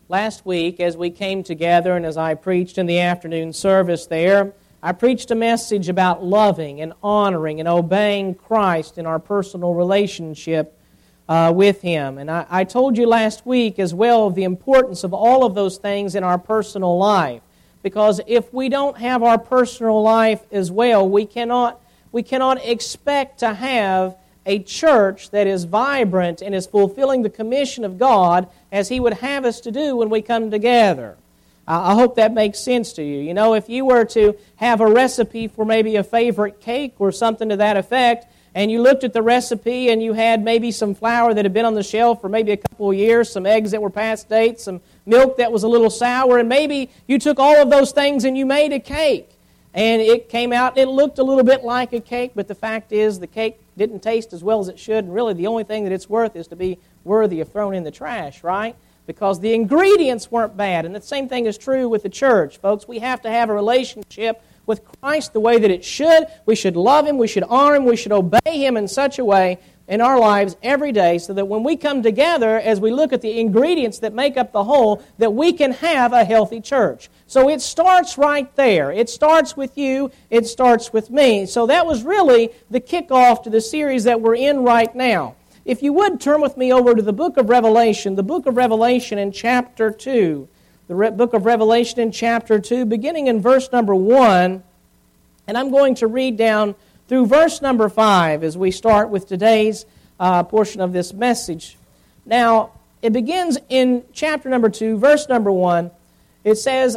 Last week, as we came together and as I preached in the afternoon service there, I preached a message about loving and honoring and obeying Christ in our personal relationship with Him. And I told you last week as well of the importance of all of those things in our personal life. Because if we don't have our personal life as well, we cannot expect to have a church that is vibrant and is fulfilling the commission of God as He would have us to do when we come together. I hope that makes sense to you. You know, if you were to have a recipe for maybe a favorite cake or something to that effect, and you looked at the recipe and you had maybe some flour that had been on the shelf for maybe a couple of years, some eggs that were past date, some milk that was a little sour, and maybe you took all of those things and you made a cake. And it came out, it looked a little bit like a cake, but the fact is the cake didn't taste as well as it should, and really the only thing that it's worth is to be worthy of throwing in the trash, right? Because the ingredients weren't bad. And the same thing is true with the church, folks. We have to have a relationship with Christ the way that it should. We should love Him, we should honor Him, we should obey Him in such a way in our lives every day so that when we come together, as we look at the ingredients that make up the whole, that we can have a healthy church. So it starts right there. It starts with you. It starts with me. So that was really the kickoff to the series that we're in right now. If you would, turn with me over to the book of Revelation, in chapter 2. The book of Revelation in chapter 2, beginning in verse number 1. And I'm going to read down through verse number 5 as we start with today's portion of this message. Now, it begins in chapter number 2, verse number 1. It says,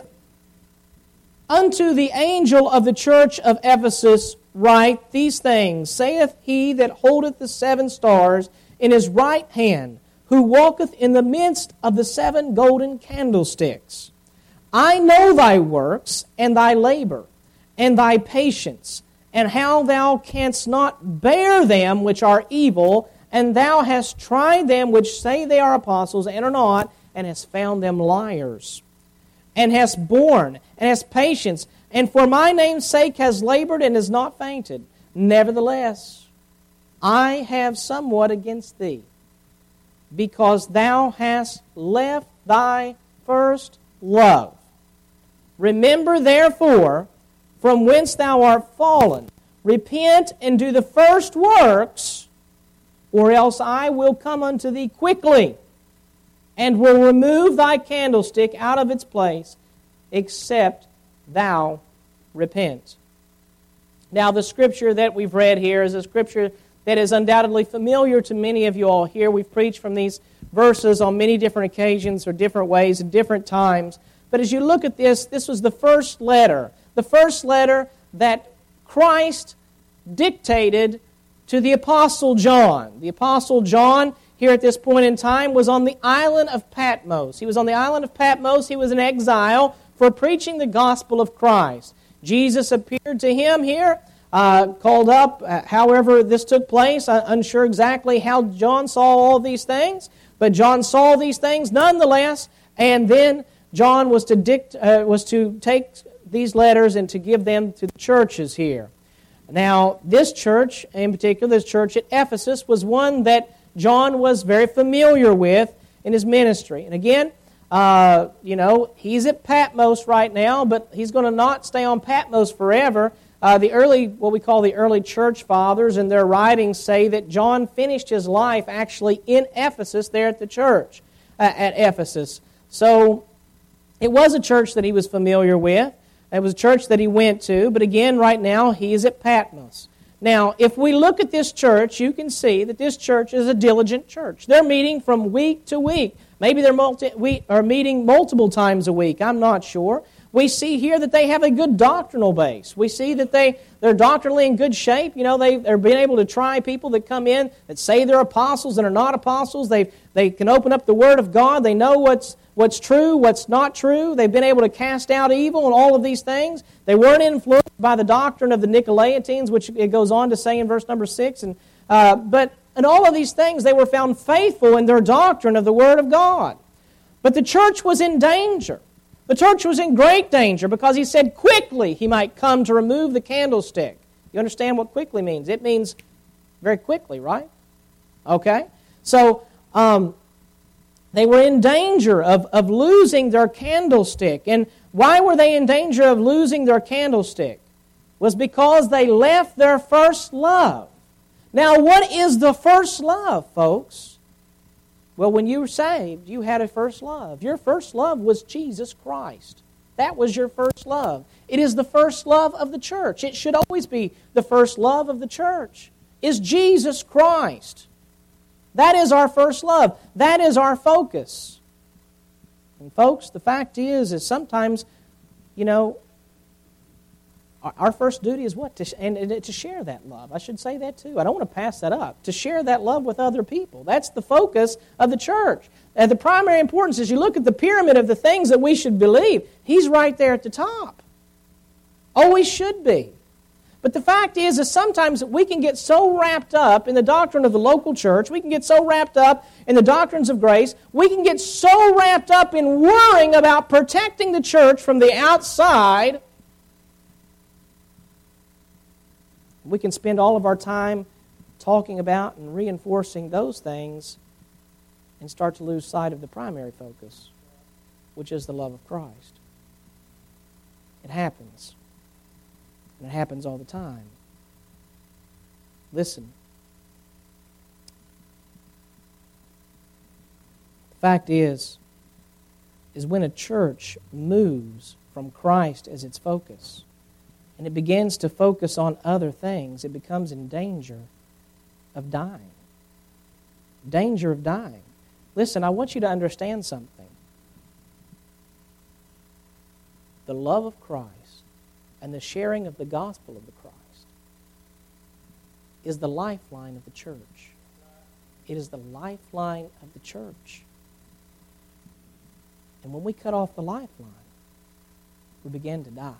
"Unto the angel of the church of Ephesus write these things, saith he that holdeth the 7 stars in his right hand, who walketh in the midst of the 7 golden candlesticks. I know thy works, and thy labor, and thy patience, and how thou canst not bear them which are evil, and thou hast tried them which say they are apostles, and are not, and hast found them liars. And hast borne, and hast patience, and for my name's sake has labored, and has not fainted. Nevertheless, I have somewhat against thee, because thou hast left thy first love. Remember therefore from whence thou art fallen. Repent and do the first works, or else I will come unto thee quickly, and will remove thy candlestick out of its place, except thou repent." Now, the scripture that we've read here is a scripture that is undoubtedly familiar to many of you all here. We've preached from these verses on many different occasions or different ways at different times. But as you look at this, this was the first letter that Christ dictated to the Apostle John. The Apostle John, here at this point in time, was on the island of Patmos. He was on the island of Patmos. He was in exile for preaching the gospel of Christ. Jesus appeared to him here, called up. However this took place, unsure exactly how John saw all these things, but John saw these things nonetheless, and then John was to take these letters and to give them to the churches here. Now, this church, in particular, this church at Ephesus, was one that John was very familiar with in his ministry. And again, he's at Patmos right now, but he's going to not stay on Patmos forever. What we call the early church fathers in their writings say that John finished his life actually in Ephesus, there at the church at Ephesus. So it was a church that he was familiar with. It was a church that he went to, but again, right now, he is at Patmos. Now, if we look at this church, you can see that this church is a diligent church. They're meeting from week to week. Maybe they're meeting multiple times a week. I'm not sure. We see here that they have a good doctrinal base. We see that they're doctrinally in good shape. You know, they're being able to try people that come in that say they're apostles and are not apostles. They can open up the Word of God. They know what's true, what's not true. They've been able to cast out evil and all of these things. They weren't influenced by the doctrine of the Nicolaitans, which it goes on to say in verse number 6. But in all of these things, they were found faithful in their doctrine of the Word of God. But the church was in danger. The church was in great danger because he said quickly he might come to remove the candlestick. You understand what quickly means? It means very quickly, right? Okay? So, They were in danger of losing their candlestick. And why were they in danger of losing their candlestick? It was because they left their first love. Now, what is the first love, folks? Well, when you were saved, you had a first love. Your first love was Jesus Christ. That was your first love. It is the first love of the church. It should always be the first love of the church, is Jesus Christ. That is our first love. That is our focus. And folks, the fact is sometimes, our first duty is what? To share that love. I should say that too. I don't want to pass that up. To share that love with other people. That's the focus of the church. And the primary importance is you look at the pyramid of the things that we should believe. He's right there at the top. Always should be. But the fact is sometimes we can get so wrapped up in the doctrine of the local church, we can get so wrapped up in the doctrines of grace, we can get so wrapped up in worrying about protecting the church from the outside, we can spend all of our time talking about and reinforcing those things and start to lose sight of the primary focus, which is the love of Christ. It happens. And it happens all the time. Listen. The fact is when a church moves from Christ as its focus, and it begins to focus on other things, it becomes in danger of dying. Danger of dying. Listen, I want you to understand something. The love of Christ and the sharing of the gospel of the Christ is the lifeline of the church. It is the lifeline of the church. And when we cut off the lifeline, we begin to die.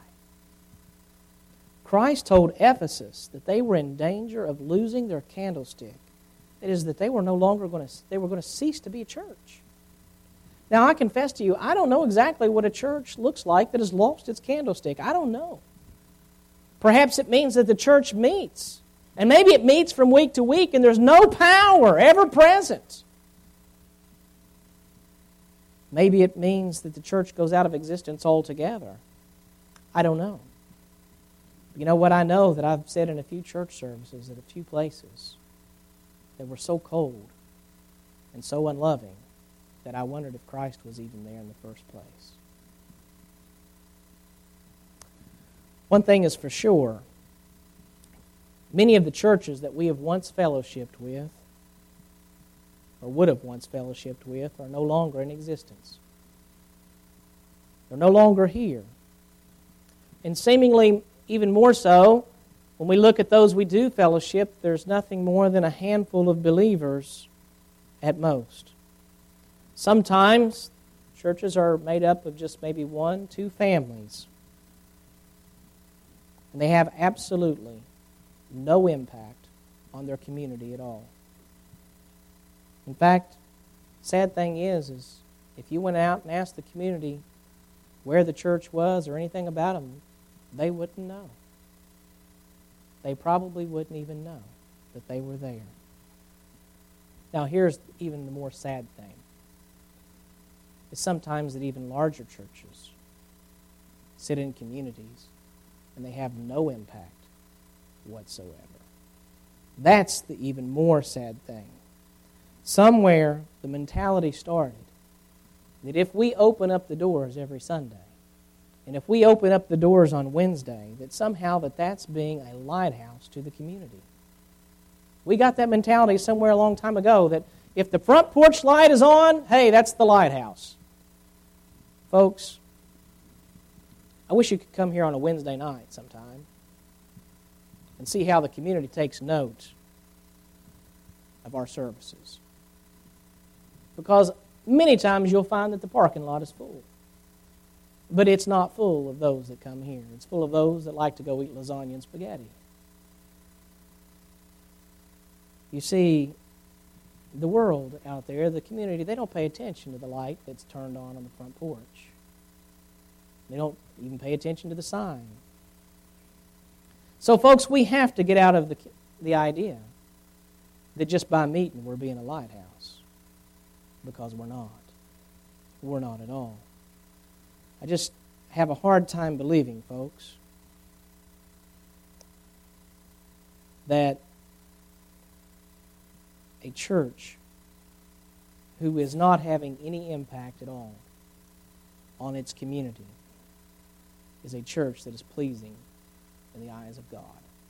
Christ told Ephesus that they were in danger of losing their candlestick. That is, that they were going to cease to be a church. Now, I confess to you, I don't know exactly what a church looks like that has lost its candlestick. I don't know. Perhaps it means that the church meets. And maybe it meets from week to week and there's no power ever present. Maybe it means that the church goes out of existence altogether. I don't know. You know what I know that I've said in a few church services at a few places that were so cold and so unloving that I wondered if Christ was even there in the first place. One thing is for sure, many of the churches that we have once fellowshipped with, or would have once fellowshipped with, are no longer in existence. They're no longer here. And seemingly even more so, when we look at those we do fellowship, there's nothing more than a handful of believers at most. Sometimes churches are made up of just maybe 1-2 families. And they have absolutely no impact on their community at all. In fact, sad thing is if you went out and asked the community where the church was or anything about them, they wouldn't know. They probably wouldn't even know that they were there. Now, here's even the more sad thing. It's sometimes that even larger churches sit in communities and they have no impact whatsoever. That's the even more sad thing. Somewhere the mentality started that if we open up the doors every Sunday, and if we open up the doors on Wednesday, that somehow that's being a lighthouse to the community. We got that mentality somewhere a long time ago that if the front porch light is on, hey, that's the lighthouse. Folks, I wish you could come here on a Wednesday night sometime and see how the community takes note of our services. Because many times you'll find that the parking lot is full. But it's not full of those that come here. It's full of those that like to go eat lasagna and spaghetti. You see, the world out there, the community, they don't pay attention to the light that's turned on the front porch. They don't even pay attention to the sign. So, folks, we have to get out of the idea that just by meeting we're being a lighthouse, because we're not. We're not at all. I just have a hard time believing, folks, that a church who is not having any impact at all on its community is a church that is pleasing in the eyes of God.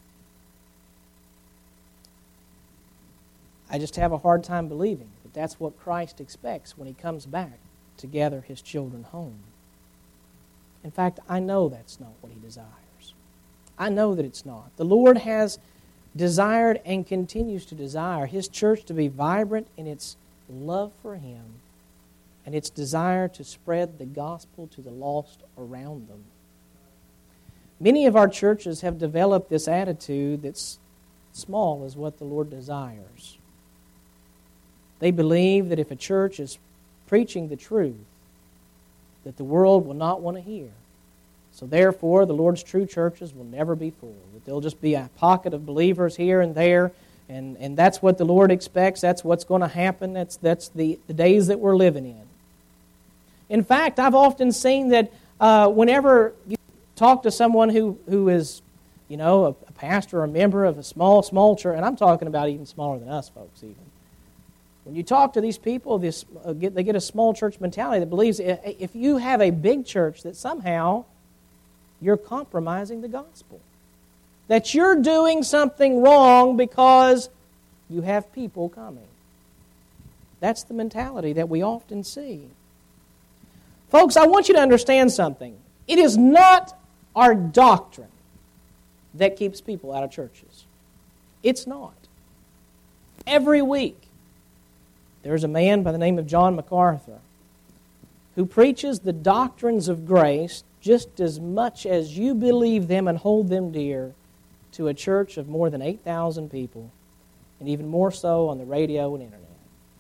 I just have a hard time believing that that's what Christ expects when He comes back to gather His children home. In fact, I know that's not what He desires. I know that it's not. The Lord has desired and continues to desire His church to be vibrant in its love for Him and its desire to spread the gospel to the lost around them. Many of our churches have developed this attitude that's small as what the Lord desires. They believe that if a church is preaching the truth, that the world will not want to hear. So therefore, the Lord's true churches will never be full. That there'll just be a pocket of believers here and there, and that's what the Lord expects. That's what's going to happen. That's the days that we're living in. In fact, I've often seen that whenever you talk to someone who is, a pastor or a member of a small church, and I'm talking about even smaller than us folks even. When you talk to these people, they get a small church mentality that believes if you have a big church that somehow you're compromising the gospel. That you're doing something wrong because you have people coming. That's the mentality that we often see. Folks, I want you to understand something. It is not our doctrine that keeps people out of churches. It's not. Every week, there's a man by the name of John MacArthur who preaches the doctrines of grace just as much as you believe them and hold them dear to a church of more than 8,000 people, and even more so on the radio and internet.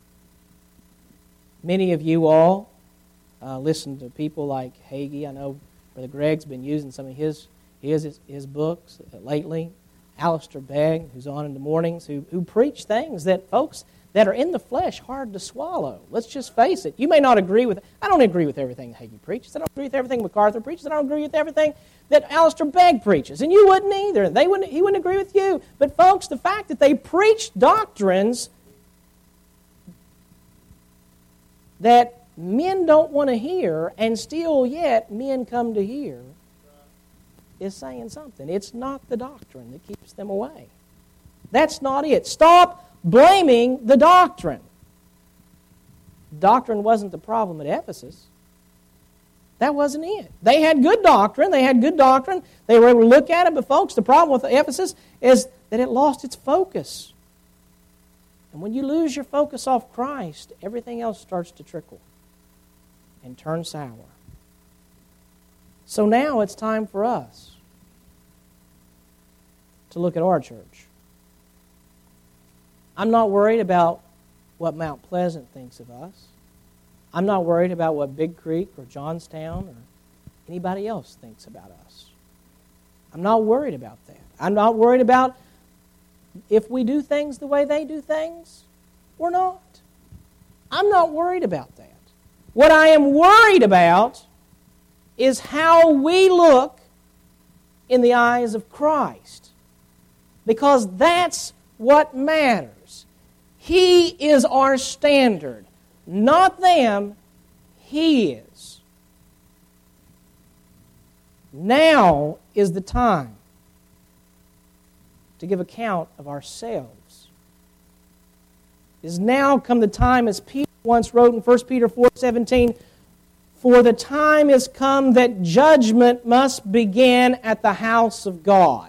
Many of you all listen to people like Hagee. I know Brother Greg's been using some of his books lately. Alistair Begg, who's on in the mornings, who preach things that folks that are in the flesh hard to swallow. Let's just face it. You may not agree with... I don't agree with everything Hagee preaches. I don't agree with everything MacArthur preaches. I don't agree with everything that Alistair Begg preaches. And you wouldn't either. He wouldn't agree with you. But folks, the fact that they preach doctrines that men don't want to hear, and still yet men come to hear, is saying something. It's not the doctrine that keeps them away. That's not it. Stop blaming the doctrine. Doctrine wasn't the problem at Ephesus. That wasn't it. They had good doctrine. They were able to look at it, but folks, the problem with Ephesus is that it lost its focus. And when you lose your focus off Christ, everything else starts to trickle and turn sour. So now it's time for us to look at our church. I'm not worried about what Mount Pleasant thinks of us. I'm not worried about what Big Creek or Johnstown or anybody else thinks about us. I'm not worried about that. I'm not worried about if we do things the way they do things or not. I'm not worried about that. What I am worried about is how we look in the eyes of Christ. Because that's what matters. He is our standard. Not them, He is. Now is the time to give account of ourselves. It has now come the time, as Peter once wrote in 1 Peter 4:17, for the time has come that judgment must begin at the house of God.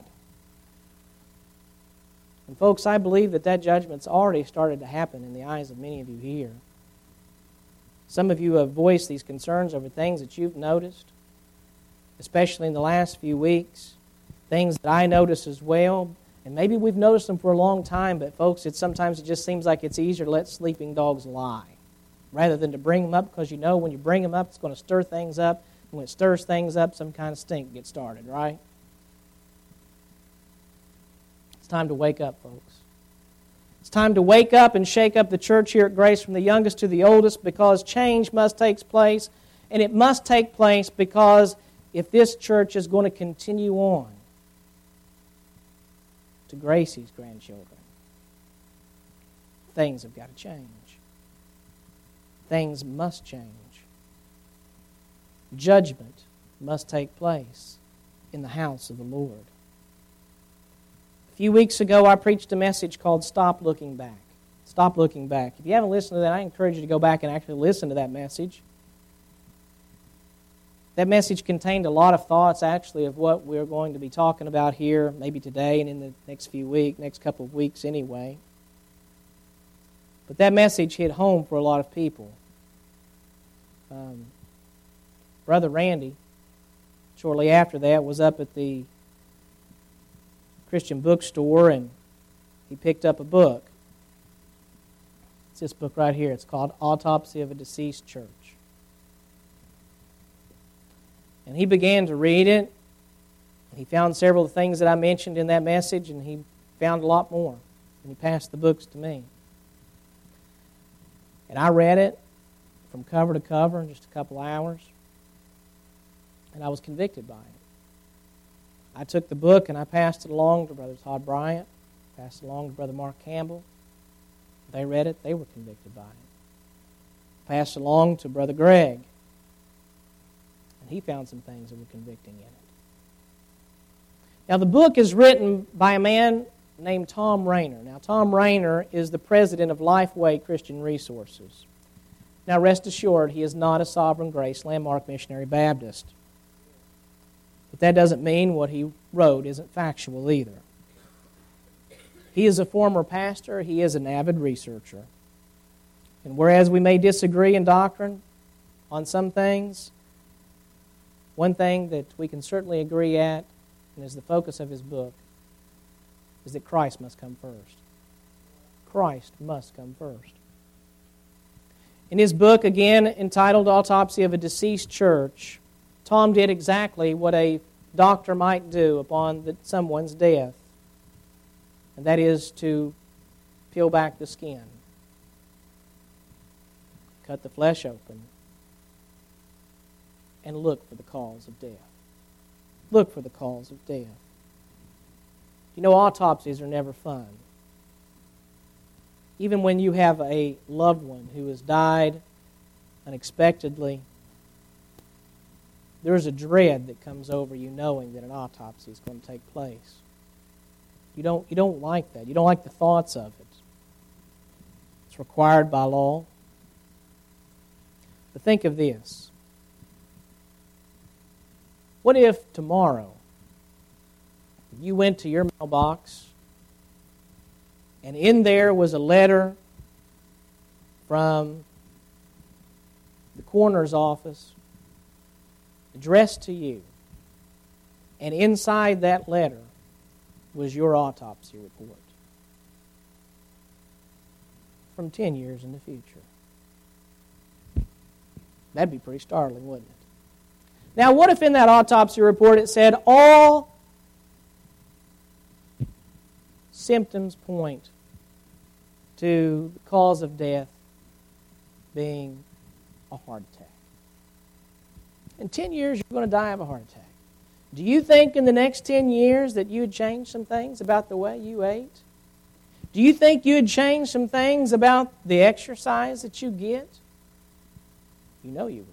And folks, I believe that judgment's already started to happen in the eyes of many of you here. Some of you have voiced these concerns over things that you've noticed, especially in the last few weeks, things that I notice as well. And maybe we've noticed them for a long time, but folks, sometimes it just seems like it's easier to let sleeping dogs lie rather than to bring them up, because you know when you bring them up, it's going to stir things up. And when it stirs things up, some kind of stink gets started, right? It's time to wake up, folks. It's time to wake up and shake up the church here at Grace from the youngest to the oldest, because change must take place, and it must take place because if this church is going to continue on to Gracie's grandchildren, things have got to change. Things must change. Judgment must take place in the house of the Lord. A few weeks ago, I preached a message called Stop Looking Back. Stop Looking Back. If you haven't listened to that, I encourage you to go back and actually listen to that message. That message contained a lot of thoughts, actually, of what we're going to be talking about here, maybe today and in the next couple of weeks anyway. But that message hit home for a lot of people. Brother Randy, shortly after that, was up at the Christian bookstore, and he picked up a book. It's this book right here. It's called Autopsy of a Deceased Church. And he began to read it. He found several things that I mentioned in that message, and he found a lot more. And he passed the books to me. And I read it from cover to cover in just a couple hours. And I was convicted by it. I took the book and I passed it along to Brother Todd Bryant, passed it along to Brother Mark Campbell. They read it, they were convicted by it. Passed it along to Brother Greg, and he found some things that were convicting in it. Now, the book is written by a man named Tom Rayner. Now, Tom Rayner is the president of Lifeway Christian Resources. Now, rest assured, he is not a Sovereign Grace Landmark Missionary Baptist. But that doesn't mean what he wrote isn't factual either. He is a former pastor. He is an avid researcher. And whereas we may disagree in doctrine on some things, one thing that we can certainly agree at, and is the focus of his book, is that Christ must come first. Christ must come first. In his book, again entitled Autopsy of a Deceased Church, Tom did exactly what a doctor might do upon someone's death, and that is to peel back the skin, cut the flesh open, and look for the cause of death. Look for the cause of death. You know, autopsies are never fun. Even when you have a loved one who has died unexpectedly, there's a dread that comes over you knowing that an autopsy is going to take place. You don't like that. You don't like the thoughts of it. It's required by law. But think of this. What if tomorrow you went to your mailbox and in there was a letter from the coroner's office addressed to you, and inside that letter was your autopsy report from 10 years in the future? That'd be pretty startling, wouldn't it? Now, what if in that autopsy report it said all symptoms point to the cause of death being a heart attack? In 10 years, you're going to die of a heart attack. Do you think in the next 10 years that you would change some things about the way you ate? Do you think you would change some things about the exercise that you get? You know you would.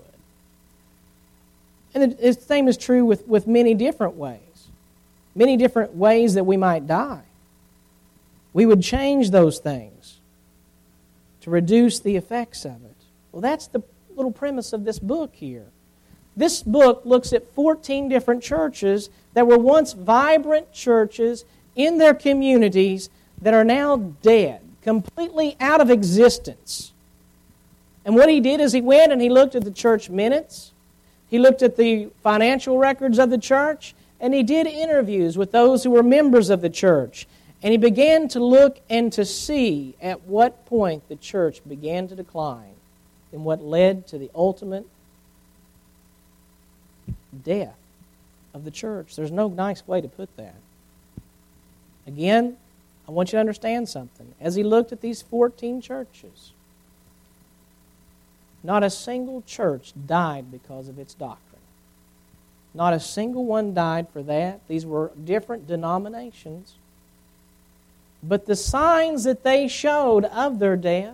And the same is true with many different ways. Many different ways that we might die. We would change those things to reduce the effects of it. Well, that's the little premise of this book here. This book looks at 14 different churches that were once vibrant churches in their communities that are now dead, completely out of existence. And what he did is he went and he looked at the church minutes, he looked at the financial records of the church, and he did interviews with those who were members of the church. And he began to look and to see at what point the church began to decline and what led to the ultimate death of the church. There's no nice way to put that. Again, I want you to understand something. As he looked at these 14 churches, not a single church died because of its doctrine. Not a single one died for that. These were different denominations. But the signs that they showed of their death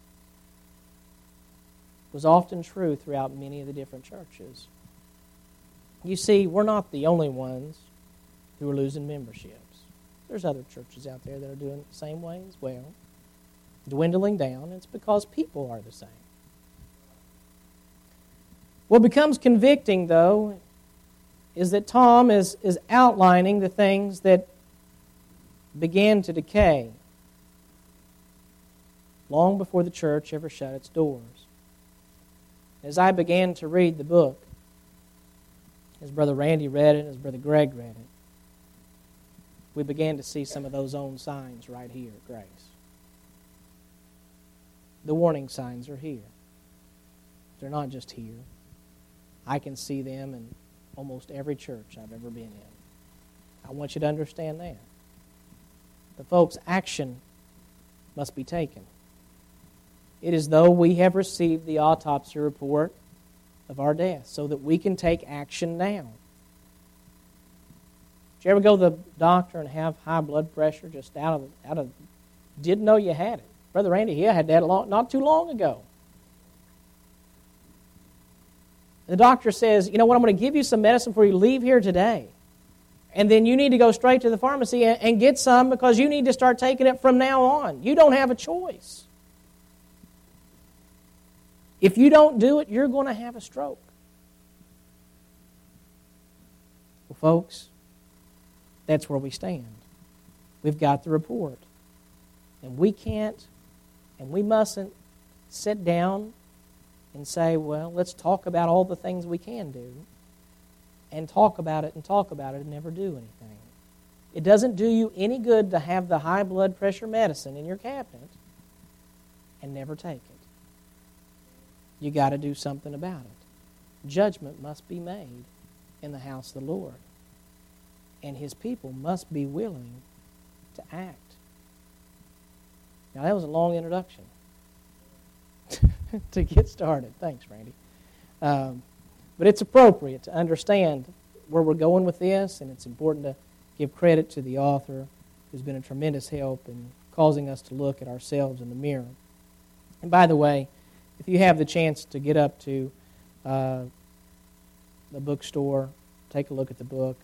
was often true throughout many of the different churches. You see, we're not the only ones who are losing memberships. There's other churches out there that are doing it the same way as well, dwindling down. It's because people are the same. What becomes convicting, though, is that Tom is outlining the things that began to decay long before the church ever shut its doors. As I began to read the book, as Brother Randy read it, as Brother Greg read it, we began to see some of those own signs right here at Grace. The warning signs are here. They're not just here. I can see them in almost every church I've ever been in. I want you to understand that. But folks, action must be taken. It is though we have received the autopsy report of our death so that we can take action now. Did you ever go to the doctor and have high blood pressure just out of didn't know you had it? Brother Randy here had that not too long ago. The doctor says, you know what, I'm going to give you some medicine before you leave here today. And then you need to go straight to the pharmacy and get some because you need to start taking it from now on. You don't have a choice. If you don't do it, you're going to have a stroke. Well, folks, that's where we stand. We've got the report. And we can't and we mustn't sit down and say, well, let's talk about all the things we can do and talk about it and never do anything. It doesn't do you any good to have the high blood pressure medicine in your cabinet and never take it. You got to do something about it. Judgment must be made in the house of the Lord. And His people must be willing to act. Now, that was a long introduction to get started. Thanks, Randy. But it's appropriate to understand where we're going with this, and it's important to give credit to the author who's been a tremendous help in causing us to look at ourselves in the mirror. And by the way, if you have the chance to get up to the bookstore, take a look at the book.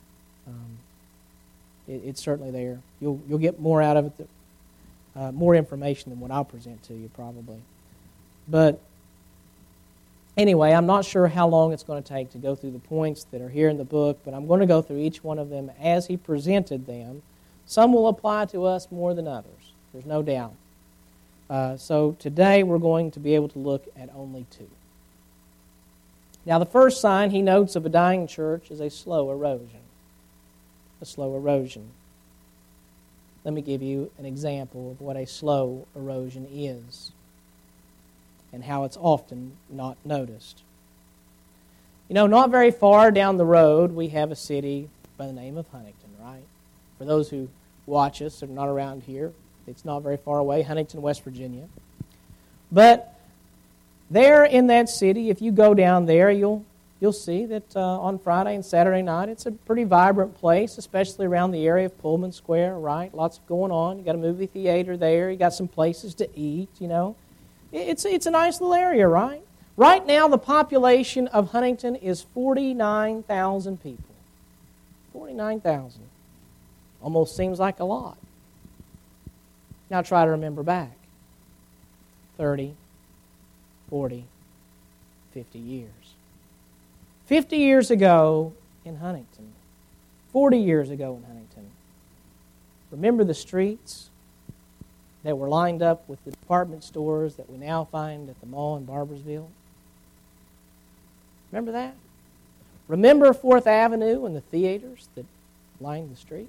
It's certainly there. You'll get more out of it, more information than what I'll present to you probably. But anyway, I'm not sure how long it's going to take to go through the points that are here in the book, but I'm going to go through each one of them as he presented them. Some will apply to us more than others. There's no doubt. So today we're going to be able to look at only two. Now the first sign he notes of a dying church is a slow erosion. A slow erosion. Let me give you an example of what a slow erosion is and how it's often not noticed. You know, not very far down the road we have a city by the name of Huntington, right? For those who watch us and are not around here, it's not very far away, Huntington, West Virginia. But there in that city, if you go down there, you'll see that on Friday and Saturday night, it's a pretty vibrant place, especially around the area of Pullman Square, right? Lots going on. You got a movie theater there. You got some places to eat, you know. It's a nice little area, right? Right now, the population of Huntington is 49,000 people. 49,000. Almost seems like a lot. Now try to remember back. 30, 40, 50 years. 50 years ago in Huntington. 40 years ago in Huntington. Remember the streets that were lined up with the department stores that we now find at the mall in Barboursville? Remember that? Remember 4th Avenue and the theaters that lined the street?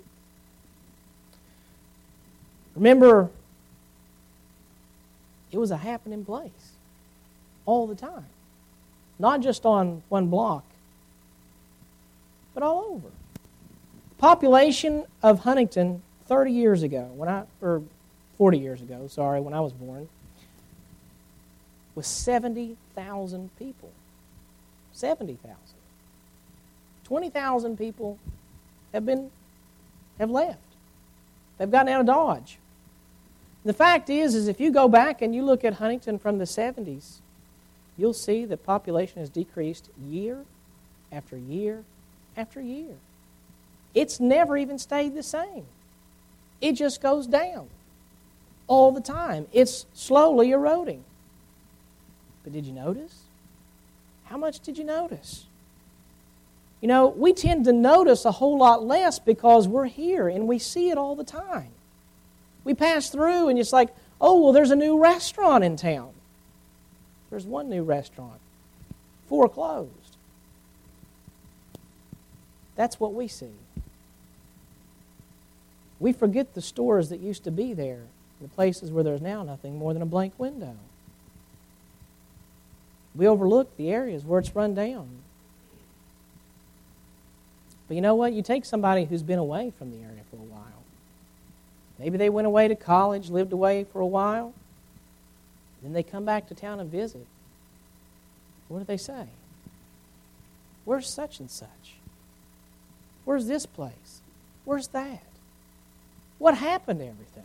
Remember, it was a happening place all the time. Not just on one block, but all over. The population of Huntington 30 years ago, or 40 years ago, sorry, when I was born, was 70,000 people. 70,000. 20,000 people have left. They've gotten out of Dodge. The fact is if you go back and you look at Huntington from the 70s, you'll see that population has decreased year after year after year. It's never even stayed the same. It just goes down all the time. It's slowly eroding. But did you notice? How much did you notice? You know, we tend to notice a whole lot less because we're here and we see it all the time. We pass through and it's like, oh, well, there's a new restaurant in town. There's one new restaurant. 4 closed. That's what we see. We forget the stores that used to be there, the places where there's now nothing more than a blank window. We overlook the areas where it's run down. But you know what? You take somebody who's been away from the area for a while. Maybe they went away to college, lived away for a while. Then they come back to town and visit. What do they say? Where's such and such? Where's this place? Where's that? What happened to everything?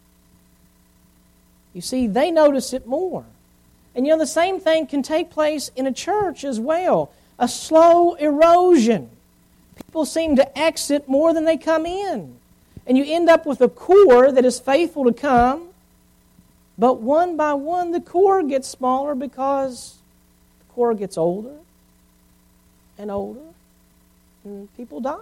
You see, they notice it more. And you know, the same thing can take place in a church as well. A slow erosion. People seem to exit more than they come in. And you end up with a core that is faithful to come, but one by one the core gets smaller because the core gets older and older, and people die.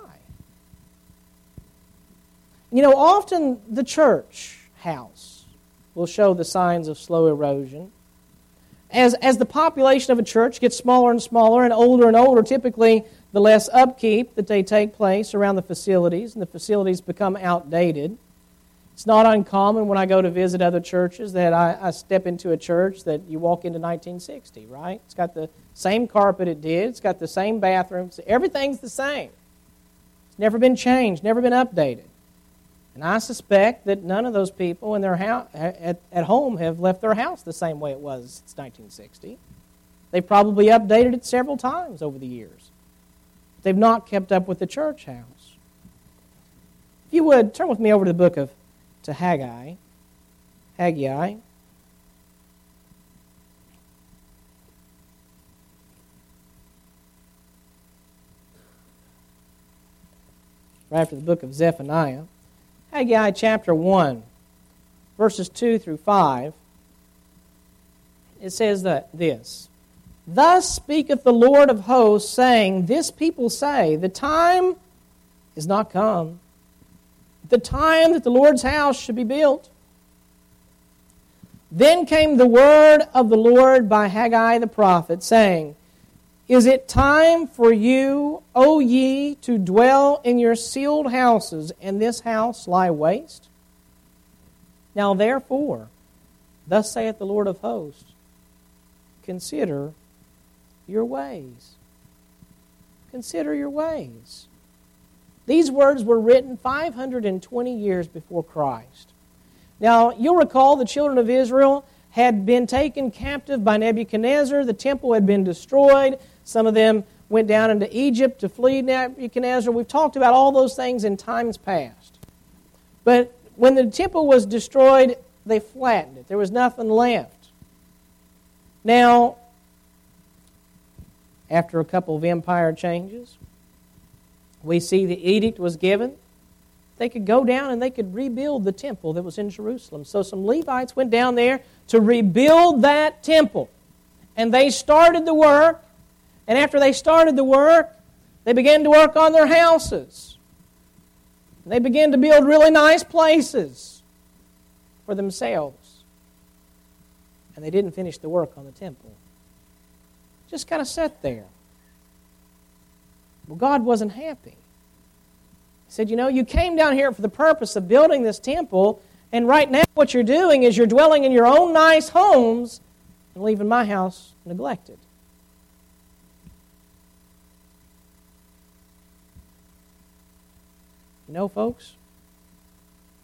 You know, often the church house will show the signs of slow erosion. As the population of a church gets smaller and smaller and older, typically the less upkeep that they take place around the facilities, and the facilities become outdated. It's not uncommon when I go to visit other churches that I step into a church that you walk into 1960, right? It's got the same carpet it did. It's got the same bathrooms. Everything's the same. It's never been changed, never been updated. And I suspect that none of those people in their house, at home have left their house the same way it was since 1960. They've probably updated it several times over the years. They've not kept up with the church house. If you would, turn with me over to the book to Haggai. Haggai. Right after the book of Zephaniah. Haggai chapter 1, verses 2 through 5. It says this. Thus speaketh the Lord of hosts, saying, This people say, the time is not come, the time that the Lord's house should be built. Then came the word of the Lord by Haggai the prophet, saying, Is it time for you, O ye, to dwell in your sealed houses, and this house lie waste? Now therefore, thus saith the Lord of hosts, consider your ways. Consider your ways. These words were written 520 years before Christ. Now, you'll recall the children of Israel had been taken captive by Nebuchadnezzar. The temple had been destroyed. Some of them went down into Egypt to flee Nebuchadnezzar. We've talked about all those things in times past. But when the temple was destroyed, they flattened it. There was nothing left. Now, after a couple of empire changes, we see the edict was given. They could go down and they could rebuild the temple that was in Jerusalem. So some Levites went down there to rebuild that temple. And they started the work. And after they started the work, they began to work on their houses. And they began to build really nice places for themselves. And they didn't finish the work on the temple. Just kind of sat there. Well, God wasn't happy. He said, you came down here for the purpose of building this temple, and right now what you're doing is you're dwelling in your own nice homes and leaving my house neglected. Folks,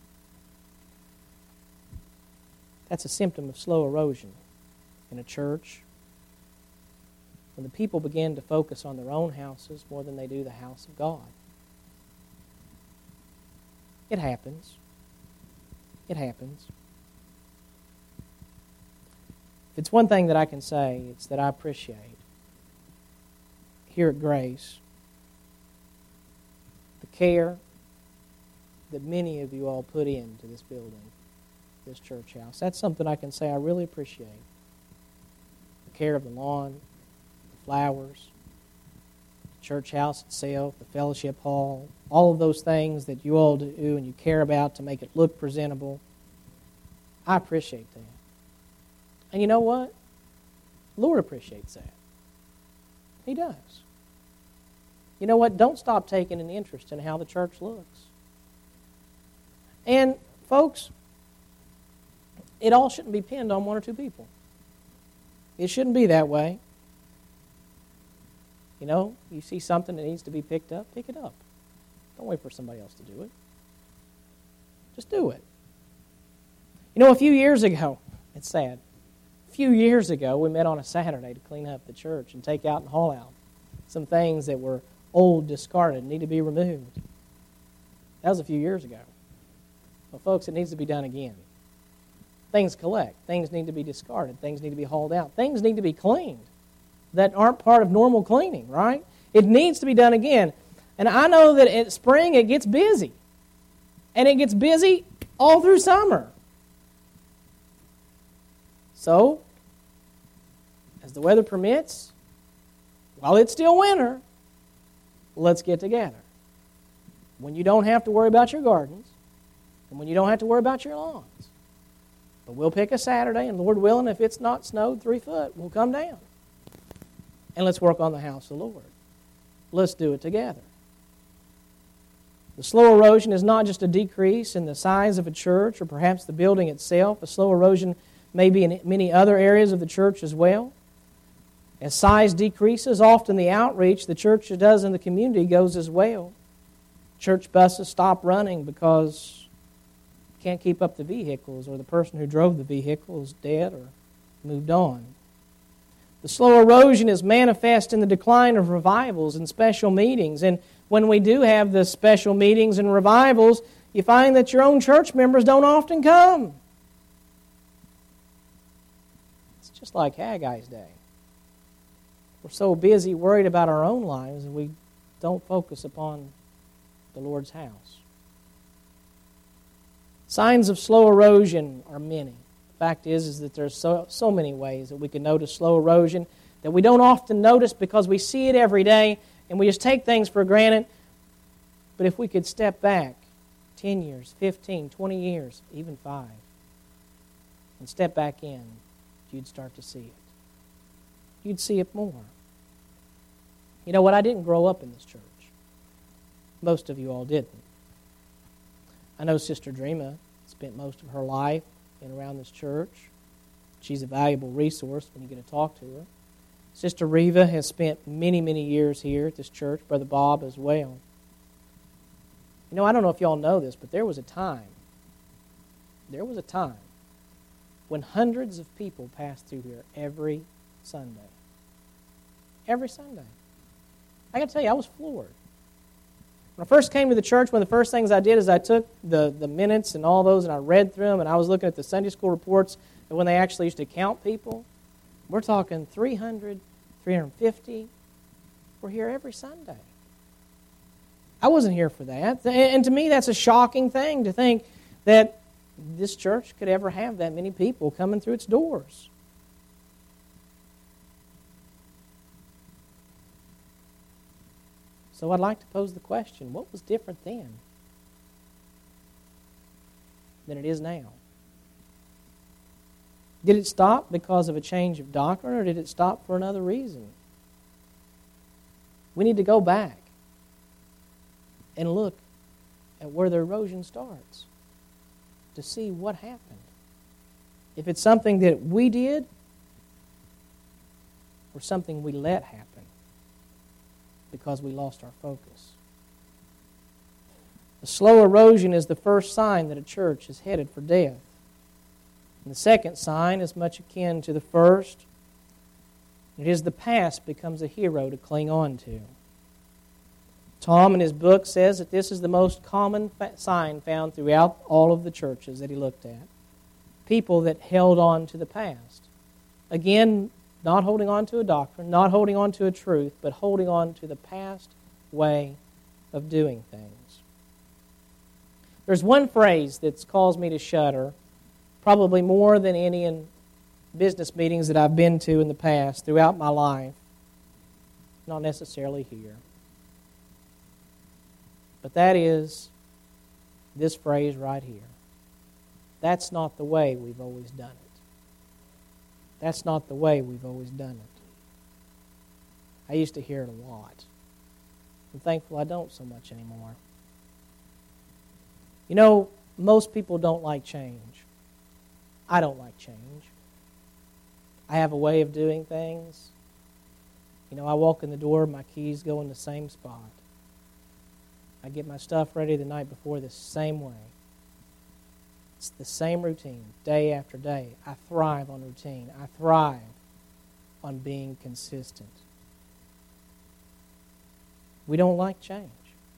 That's a symptom of slow erosion in a church. When the people begin to focus on their own houses more than they do the house of God. It happens. It happens. If it's one thing that I can say, it's that I appreciate here at Grace the care that many of you all put into this building, this church house. That's something I can say I really appreciate. The care of the lawn, the flowers, the church house itself, the fellowship hall, all of those things that you all do and you care about to make it look presentable. I appreciate that. And you know what? The Lord appreciates that. He does. You know what? Don't stop taking an interest in how the church looks. And, folks, it all shouldn't be pinned on one or two people. It shouldn't be that way. You know, you see something that needs to be picked up, pick it up. Don't wait for somebody else to do it. Just do it. You know, a few years ago, it's sad, a few years ago we met on a Saturday to clean up the church and take out and haul out some things that were old, discarded, need to be removed. That was a few years ago. Well, folks, it needs to be done again. Things collect. Things need to be discarded. Things need to be hauled out. Things need to be cleaned that aren't part of normal cleaning, right? It needs to be done again. And I know that in spring it gets busy. And it gets busy all through summer. So, as the weather permits, while it's still winter, let's get together. When you don't have to worry about your gardens, and when you don't have to worry about your lawns. But we'll pick a Saturday, and Lord willing, if it's not snowed 3 foot, we'll come down. And let's work on the house of the Lord. Let's do it together. The slow erosion is not just a decrease in the size of a church or perhaps the building itself. A slow erosion may be in many other areas of the church as well. As size decreases, often the outreach the church does in the community goes as well. Church buses stop running because you can't keep up the vehicles, or the person who drove the vehicle is dead or moved on. The slow erosion is manifest in the decline of revivals and special meetings. And when we do have the special meetings and revivals, you find that your own church members don't often come. It's just like Haggai's day. We're so busy worried about our own lives that we don't focus upon the Lord's house. Signs of slow erosion are many. The fact is that there's so many ways that we can notice slow erosion that we don't often notice because we see it every day and we just take things for granted. But if we could step back 10 years, 15, 20 years, even 5, and step back in, you'd start to see it. You'd see it more. You know what? I didn't grow up in this church. Most of you all didn't. I know Sister Dreama spent most of her life in around this church. She's a valuable resource when you get to talk to her. Sister Reva has spent many, many years here at this church. Brother Bob as well. You know, I don't know if y'all know this, but there was a time when hundreds of people passed through here every Sunday. Every Sunday. I got to tell you, I was floored. When I first came to the church, one of the first things I did is I took the minutes and all those and I read through them, and I was looking at the Sunday school reports and when they actually used to count people. We're talking 300, 350. We're here every Sunday. I wasn't here for that. And to me, that's a shocking thing to think that this church could ever have that many people coming through its doors. So I'd like to pose the question, what was different then than it is now? Did it stop because of a change of doctrine, or did it stop for another reason? We need to go back and look at where the erosion starts to see what happened. If it's something that we did or something we let happen because we lost our focus. The slow erosion is the first sign that a church is headed for death. And the second sign is much akin to the first. It is the past becomes a hero to cling on to. Tom in his book says that this is the most common sign found throughout all of the churches that he looked at. People that held on to the past. Again, not holding on to a doctrine, not holding on to a truth, but holding on to the past way of doing things. There's one phrase that's caused me to shudder, probably more than any in business meetings that I've been to in the past throughout my life. Not necessarily here. But that is this phrase right here. That's not the way we've always done it. That's not the way we've always done it. I used to hear it a lot. I'm thankful I don't so much anymore. You know, most people don't like change. I don't like change. I have a way of doing things. You know, I walk in the door, my keys go in the same spot. I get my stuff ready the night before the same way. It's the same routine, day after day. I thrive on routine. I thrive on being consistent. We don't like change.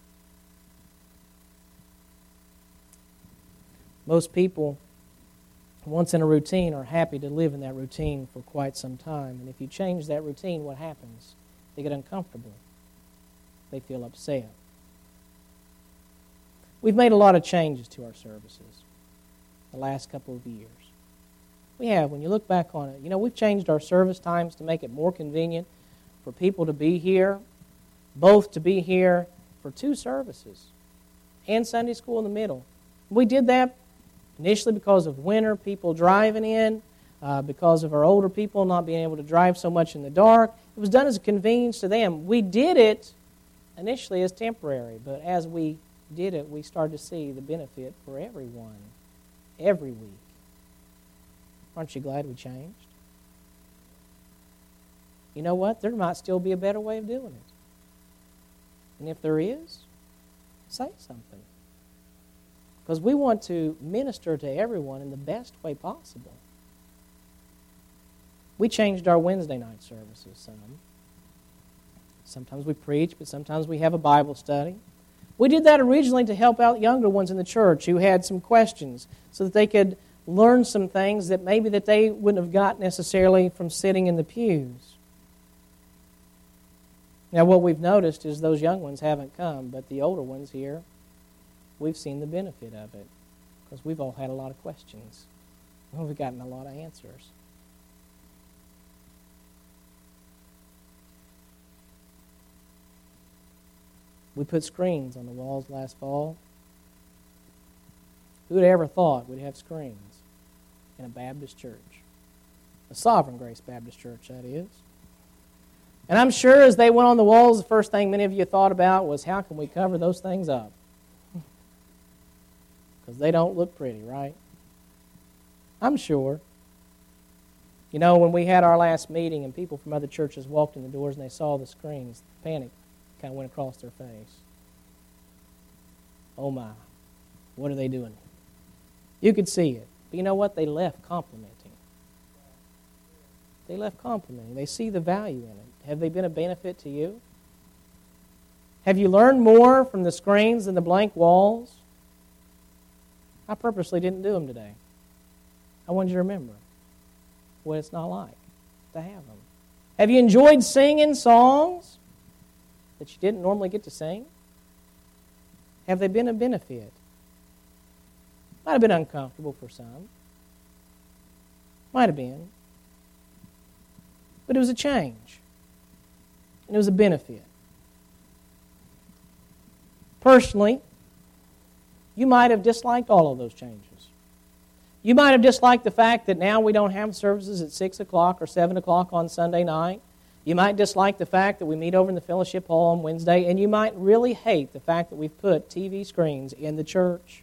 Most people, once in a routine, are happy to live in that routine for quite some time. And if you change that routine, what happens? They get uncomfortable. They feel upset. We've made a lot of changes to our services the last couple of years. We have. When you look back on it, you know, we've changed our service times to make it more convenient for people to be here, both to be here for 2 services and Sunday school in the middle. We did that initially because of winter, people driving in, because of our older people not being able to drive so much in the dark. It was done as a convenience to them. We did it initially as temporary, but as we did it, we started to see the benefit for everyone, every week. Aren't you glad we changed? You know what? There might still be a better way of doing it. And if there is, say something. Because we want to minister to everyone in the best way possible. We changed our Wednesday night services some. Sometimes we preach, but sometimes we have a Bible study. We did that originally to help out younger ones in the church who had some questions so that they could learn some things that maybe that they wouldn't have got necessarily from sitting in the pews. Now what we've noticed is those young ones haven't come, but the older ones here, we've seen the benefit of it because we've all had a lot of questions. We've gotten a lot of answers. We put screens on the walls last fall. Who would have ever thought we'd have screens in a Baptist church? A Sovereign Grace Baptist church, that is. And I'm sure as they went on the walls, the first thing many of you thought about was, how can we cover those things up? Because they don't look pretty, right? I'm sure. You know, when we had our last meeting and people from other churches walked in the doors and they saw the screens, panic kind of went across their face. Oh my, what are they doing? You could see it. But you know what? They left complimenting. They left complimenting. They see the value in it. Have they been a benefit to you? Have you learned more from the screens than the blank walls? I purposely didn't do them today. I wanted you to remember what it's not like to have them. Have you enjoyed singing songs that you didn't normally get to sing? Have they been a benefit? Might have been uncomfortable for some. Might have been. But it was a change. And it was a benefit. Personally, you might have disliked all of those changes. You might have disliked the fact that now we don't have services at 6 o'clock or 7 o'clock on Sunday night. You might dislike the fact that we meet over in the fellowship hall on Wednesday, and you might really hate the fact that we've put TV screens in the church.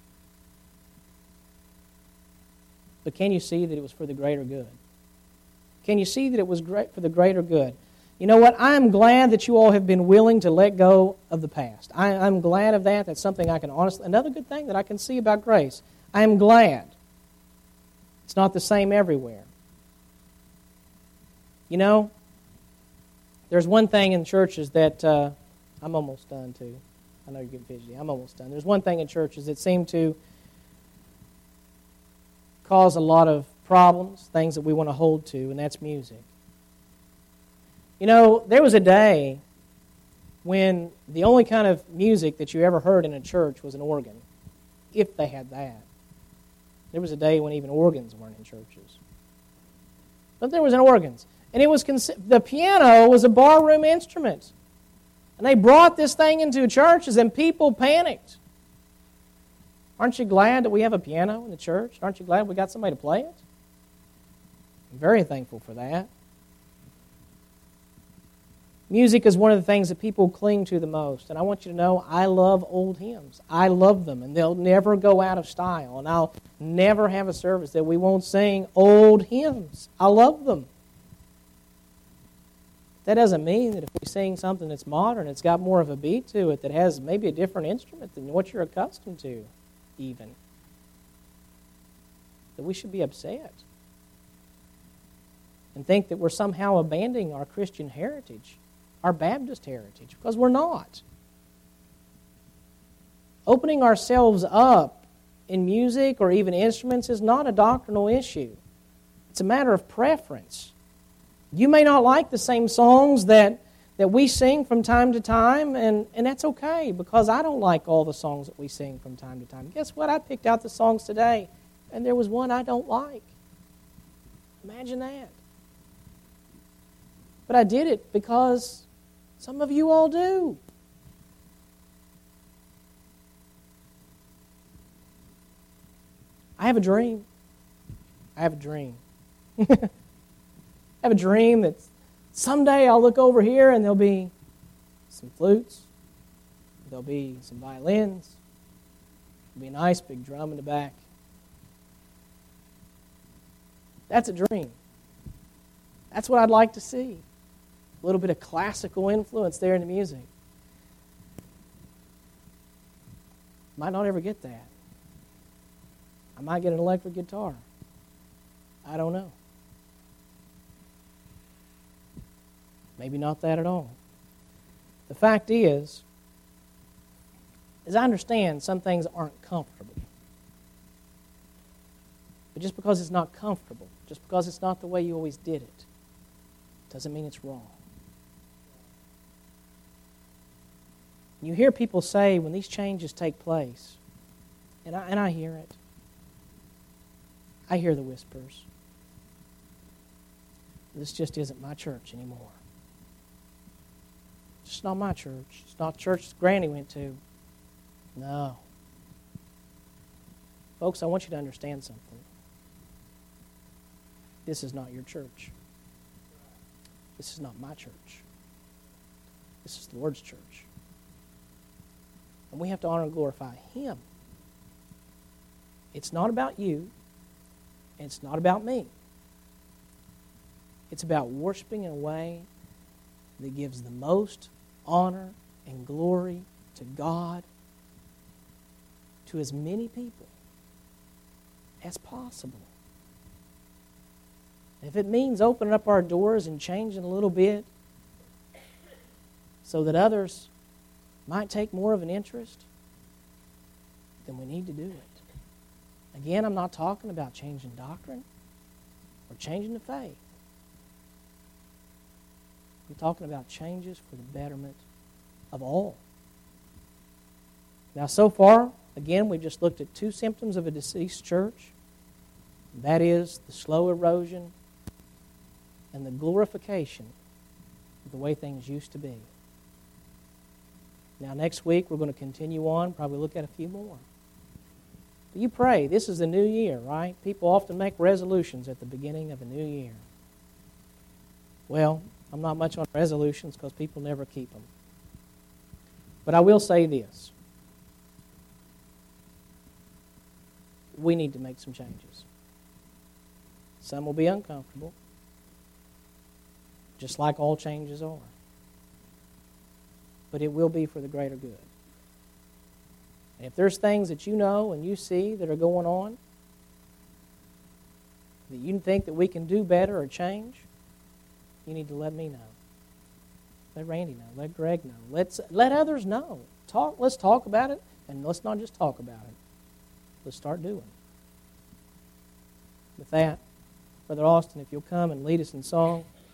But can you see that it was for the greater good? Can you see that it was great for the greater good? You know what? I'm glad that you all have been willing to let go of the past. I'm glad of that. That's something I can honestly... Another good thing that I can see about Grace. I am glad It's not the same everywhere. You know, there's one thing in churches that I'm almost done too. I know you're getting fidgety. I'm almost done. There's one thing in churches that seem to cause a lot of problems, things that we want to hold to, and that's music. You know, there was a day when the only kind of music that you ever heard in a church was an organ, if they had that. There was a day when even organs weren't in churches. But there was an organs. And it was the piano was a barroom instrument. And they brought this thing into churches and people panicked. Aren't you glad that we have a piano in the church? Aren't you glad we got somebody to play it? I'm very thankful for that. Music is one of the things that people cling to the most. And I want you to know, I love old hymns. I love them, and they'll never go out of style. And I'll never have a service that we won't sing old hymns. I love them. That doesn't mean that if we sing something that's modern, it's got more of a beat to it, that has maybe a different instrument than what you're accustomed to, even, that we should be upset and think that we're somehow abandoning our Christian heritage, our Baptist heritage, because we're not. Opening ourselves up in music or even instruments is not a doctrinal issue. It's a matter of preference. You may not like the same songs that we sing from time to time, and that's okay, because I don't like all the songs that we sing from time to time. Guess what? I picked out the songs today, and there was one I don't like. Imagine that. But I did it because some of you all do. I have a dream. I have a dream. I have a dream that someday I'll look over here and there'll be some flutes, there'll be some violins, there'll be a nice big drum in the back. That's a dream. That's what I'd like to see. A little bit of classical influence there in the music. Might not ever get that. I might get an electric guitar. I don't know. Maybe not that at all. The fact is I understand some things aren't comfortable. But just because it's not comfortable, just because it's not the way you always did it, doesn't mean it's wrong. You hear people say when these changes take place, and I hear it. I hear the whispers. This just isn't my church anymore. It's just not my church. It's not the church Granny went to. No. Folks, I want you to understand something. This is not your church. This is not my church. This is the Lord's church. And we have to honor and glorify Him. It's not about you, and it's not about me. It's about worshiping in a way that gives the most honor and glory to God, to as many people as possible. If it means opening up our doors and changing a little bit so that others might take more of an interest, then we need to do it. Again, I'm not talking about changing doctrine or changing the faith. I'm talking about changes for the betterment of all. Now, so far, again, we've just looked at two symptoms of a deceased church. That is the slow erosion and the glorification of the way things used to be. Now, next week, we're going to continue on, probably look at a few more. But you pray. This is the new year, right? People often make resolutions at the beginning of a new year. Well, I'm not much on resolutions because people never keep them. But I will say this. We need to make some changes. Some will be uncomfortable, just like all changes are. But it will be for the greater good. And if there's things that you know and you see that are going on, that you think that we can do better or change, you need to let me know. Let Randy know. Let Greg know. Let others know. Let's talk about it, and let's not just talk about it. Let's start doing it. With that, Brother Austin, if you'll come and lead us in song.